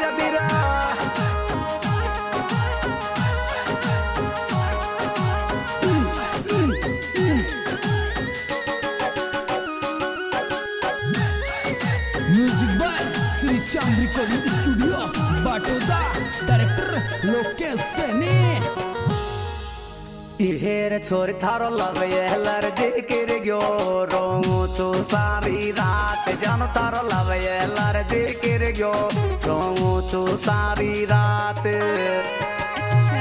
Kabira music by Shri Shyam recording studio Batoda director Lokesh Saini इहेर छोर थारो लवे लर्जी किर गयो रोऊ तू सारी रात जन थारो लवे लर्जी किर गयो रोऊ तू सारी रात। अच्छा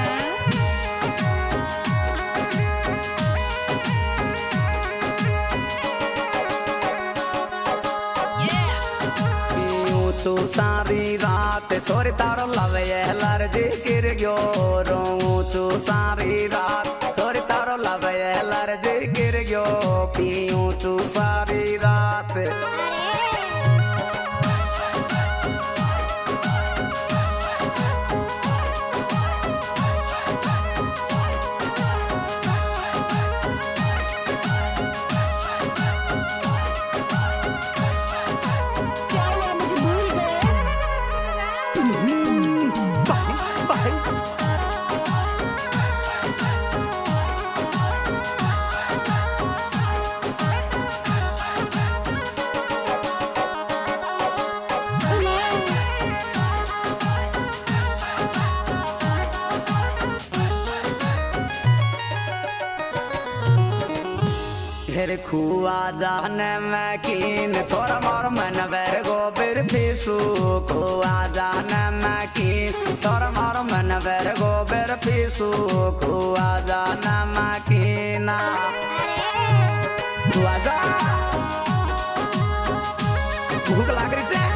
तू सारी रात छोरी तारो लवे लर्जी किर गयो रोऊ तू सारी रात छोरी तारो लवे लर्जी किर गयो पीऊं तू सारी रात। फिर खुआ जाने में कीन थोड़ा मोर मन बैर गोबिर फीसू खुआ जाने में कीन थोड़ा मोर मन बैर गोबिर फीसू खुआ जाने में कीना खुआ जा भूख लग रही थी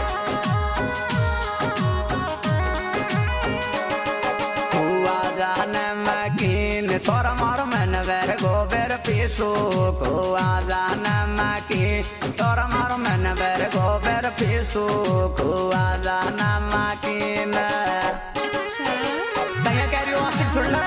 खुआ जाने में कीन थोड़ा मोर मन बैर गोबिर फीसू खुआ जाने में कीन थोड़ा मोर मन बैर गोबिर फीसू खुआ जाने में कीन। अच्छा दया कह रही हो आसिक सुन ले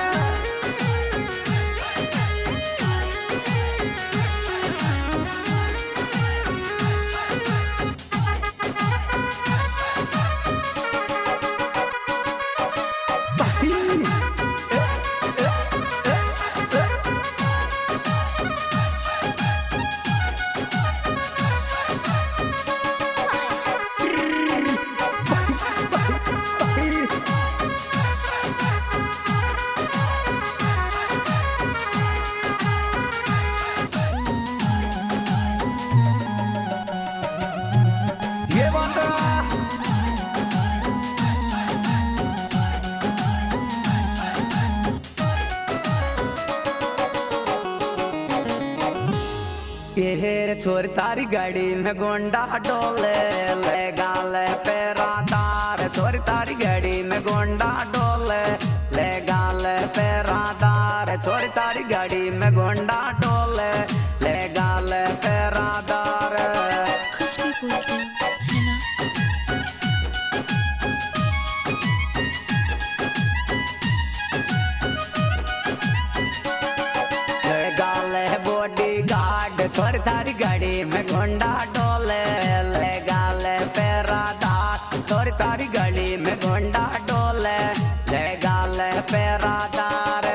हेर छोर तारी गाड़ी में गोंडा डोले ले गाले पेरा दार छोर तारी गाड़ी में गोंडा डोले ले गाले पेरा दार छोर तारी गाड़ी में गोंडा डोले ले गाले पेरा दार। कुछ भी बोल दो है ना ले गाले बॉडी गार्ड छोर तारी गाड़ी में गोंडा डोले ले गाले पेरा दार छोर तारी गाड़ी में गोंडा डोले ले गाले पेरा दार।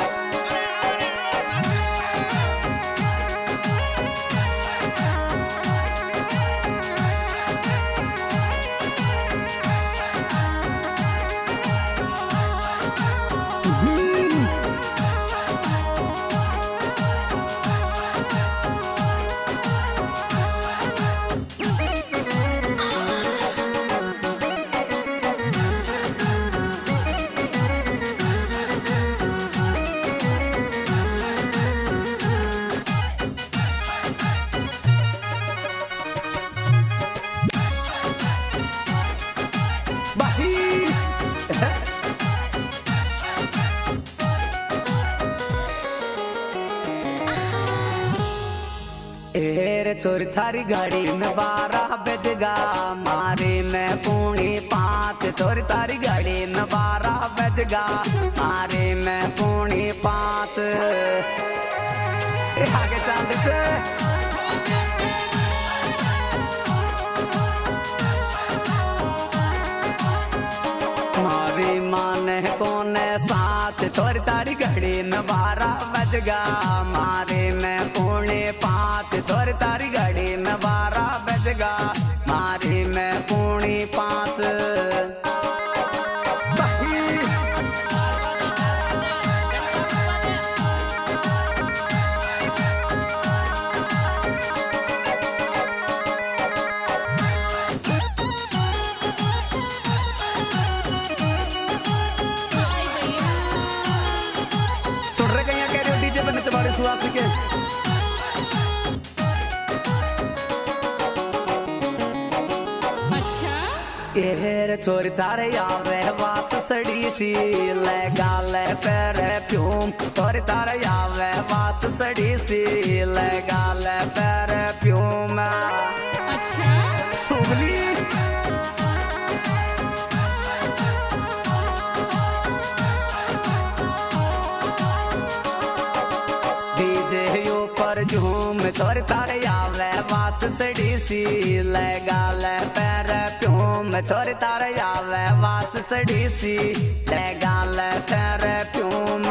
हेर छोर थारी गाड़ी में 12 बजगा मारे में पूनी 5 छोर तारी गाड़ी में 12 बजगा मारे में पूनी 5 आगे चांद से कोने साथ थोड़ी तारी घड़ी में 12 बज गा मारे में 4:45 थोड़ी तारी घड़ी में 12 बज गा मारे में 4:45 के अच्छा एहर छोरी तारे आवे बात सड़ी सी ले गाले पैर प्यूम छोरी तारे आवे बात सड़ी सी ले गाले पैर प्यूम अच्छा सुगली झूम तोर तारे आवे बात सड़ी सी ले गाले पैर प्यूम छोर तारे आवे बात सड़ी सी ले गाले पैर प्यूम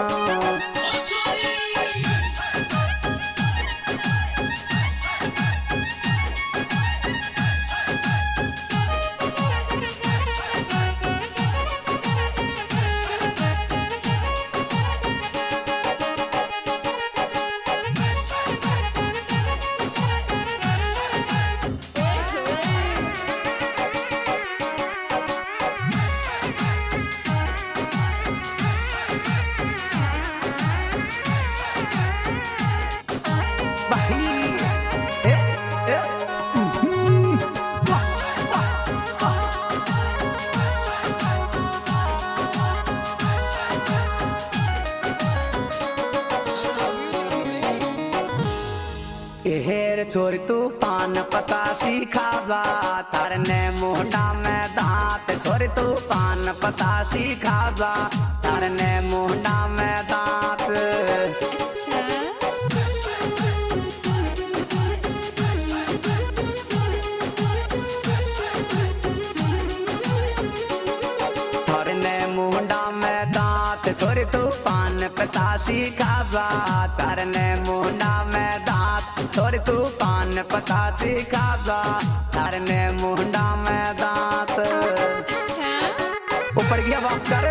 हेर छोर तूफान पता सीखावा तारने मुंडा में दांत छोर तूफान पता सीखावा तारने मुंडा में दांत अच्छा तारने मुंडा में दांत छोर तूफान पता सीखावा तारने मुंडा में दांत छोर तूफान पता सीखावा तारने मुंडा में दांत अच्छा ऊपर गया बात कर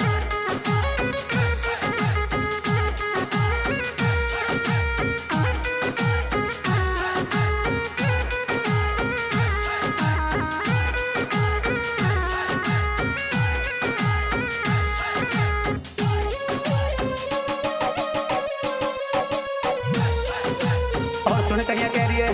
कहीं कह रही है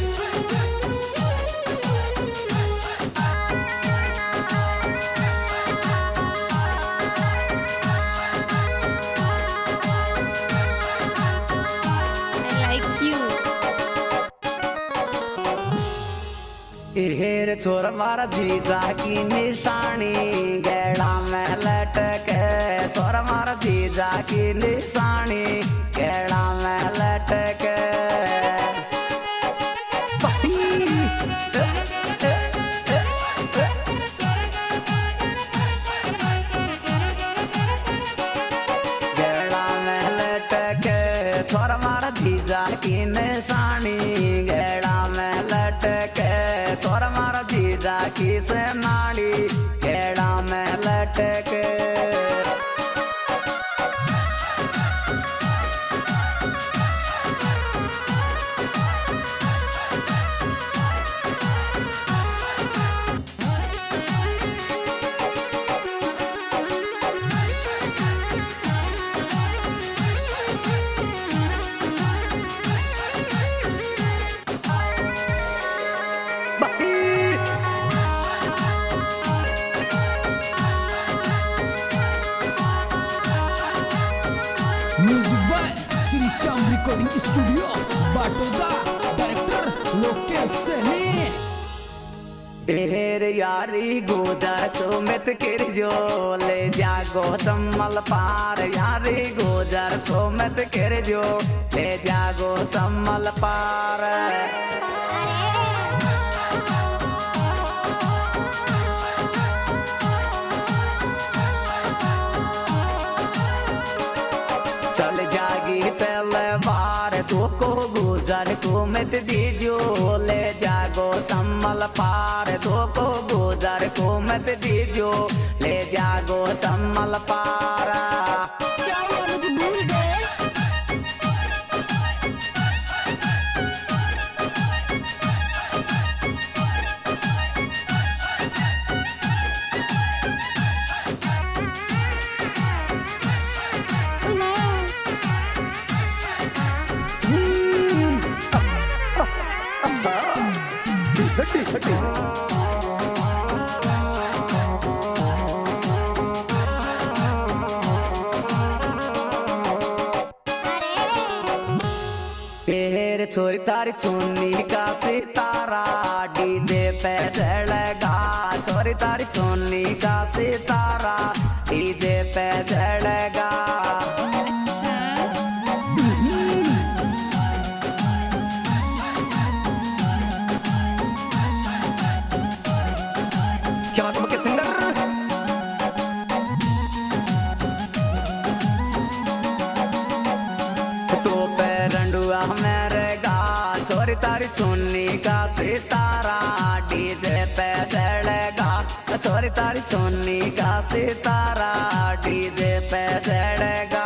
हेर छोर मारा जीजा की निशानी गेड़ा में लटके छोर मारा जीजा की निशानी गेड़ा में लटके गेड़ा में लटके छोर मारा जीजा की निशानी गेड़ा में लटके छोर मारा जीजा की से नाड़ी गेड़ा में लटके music by Shri Shyam recording studio Batoda director Lokesh Saini ढेर यारी गोदर सोमित किर जो ले जागो सम्मल पार यारी गोदर सोमित किर जो ले जागो सम्मल पार को गुजर को मत दीजो ले जागो तम्मल पार दो को गुजर को मत दीजो ले जागो तम्मल पार क्या हुआ मुझे भूल गए तेरे छोरी तारी चुन्नी का सितारा डीजे पे जड़ेगा छोरी तारी चुन्नी का सितारा डीजे पे जड़ेगा अच्छा क्या तुम के सिंगर तो पैरंडुआ मेरे गा छोरी तारी चुन्नी का सितारा डीजे पे जड़ेगा छोरी तारी चुन्नी का सितारा डीजे पे जड़ेगा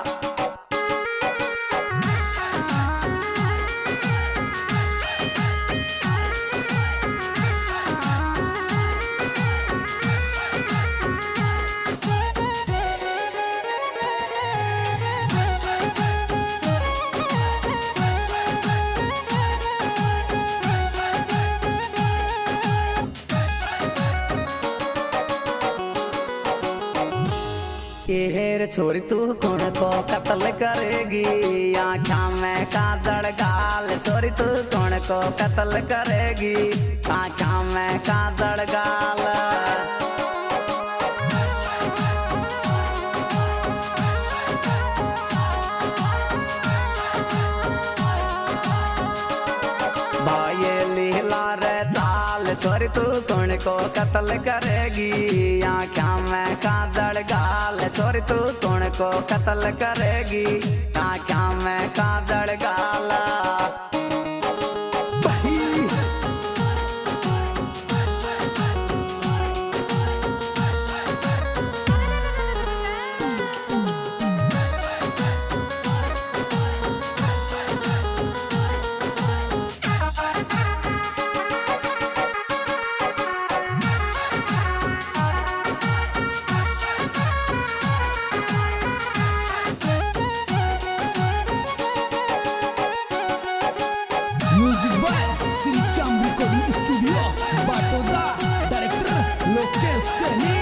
हेर छोरी तू कौन को कत्ल करेगी आँखा में काजड़ गाल छोरी तू कौन को कत्ल करेगी आँखा में काजड़ गाल भाई लीला रे चाल छोरी तू कौन को कत्ल करेगी आँखा में काजड़ गाल छोरी तू कौन को कत्ल करेगी आँखा में काजड़ गाल music by Shri Shyam recording studio Batoda director Lokesh Saini